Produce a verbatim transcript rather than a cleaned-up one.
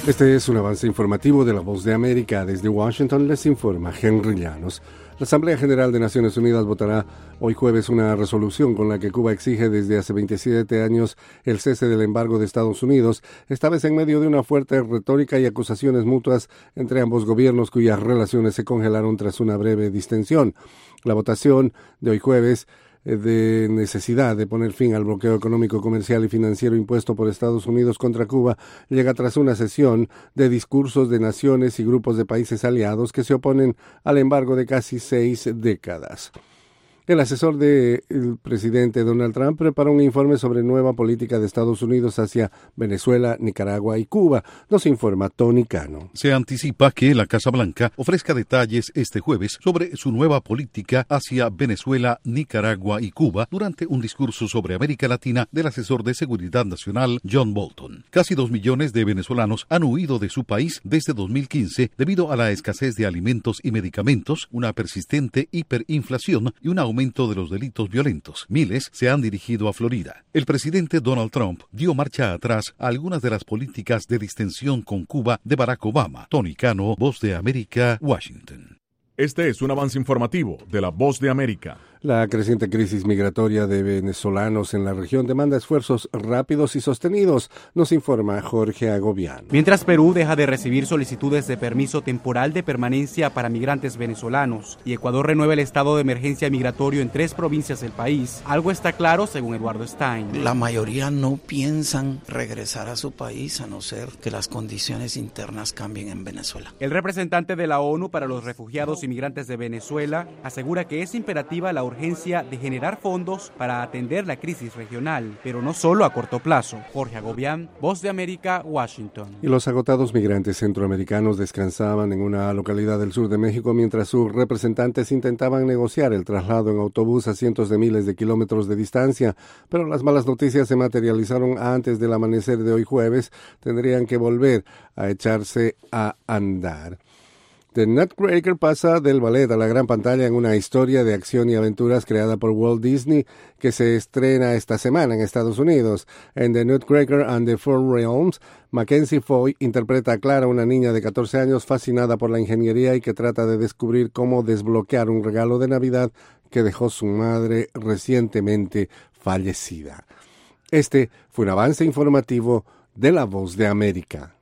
Este es un avance informativo de La Voz de América. Desde Washington les informa Henry Llanos. La Asamblea General de Naciones Unidas votará hoy jueves una resolución con la que Cuba exige desde hace veintisiete años el cese del embargo de Estados Unidos, esta vez en medio de una fuerte retórica y acusaciones mutuas entre ambos gobiernos cuyas relaciones se congelaron tras una breve distensión. La votación de hoy jueves de necesidad de poner fin al bloqueo económico, comercial y financiero impuesto por Estados Unidos contra Cuba llega tras una sesión de discursos de naciones y grupos de países aliados que se oponen al embargo de casi seis décadas. El asesor del presidente Donald Trump preparó un informe sobre nueva política de Estados Unidos hacia Venezuela, Nicaragua y Cuba. Nos informa Tony Cano. Se anticipa que la Casa Blanca ofrezca detalles este jueves sobre su nueva política hacia Venezuela, Nicaragua y Cuba durante un discurso sobre América Latina del asesor de Seguridad Nacional John Bolton. Casi dos millones de venezolanos han huido de su país desde dos mil quince debido a la escasez de alimentos y medicamentos, una persistente hiperinflación y un aumento aumento de los delitos violentos. Miles se han dirigido a Florida. El presidente Donald Trump dio marcha atrás a algunas de las políticas de distensión con Cuba de Barack Obama. Tony Cano, Voz de América, Washington. Este es un avance informativo de La Voz de América. La creciente crisis migratoria de venezolanos en la región demanda esfuerzos rápidos y sostenidos, nos informa Jorge Agobián. Mientras Perú deja de recibir solicitudes de permiso temporal de permanencia para migrantes venezolanos y Ecuador renueva el estado de emergencia migratorio en tres provincias del país, algo está claro según Eduardo Stein. La mayoría no piensan regresar a su país a no ser que las condiciones internas cambien en Venezuela. El representante de la ONU para los refugiados y migrantes de Venezuela asegura que es imperativa la urgencia de generar fondos para atender la crisis regional, pero no solo a corto plazo. Jorge Agobián, Voz de América, Washington. Y los agotados migrantes centroamericanos descansaban en una localidad del sur de México mientras sus representantes intentaban negociar el traslado en autobús a cientos de miles de kilómetros de distancia, pero las malas noticias se materializaron antes del amanecer de hoy jueves. Tendrían que volver a echarse a andar. The Nutcracker pasa del ballet a la gran pantalla en una historia de acción y aventuras creada por Walt Disney que se estrena esta semana en Estados Unidos. En The Nutcracker and the Four Realms, Mackenzie Foy interpreta a Clara, una niña de catorce años fascinada por la ingeniería y que trata de descubrir cómo desbloquear un regalo de Navidad que dejó su madre recientemente fallecida. Este fue un avance informativo de La Voz de América.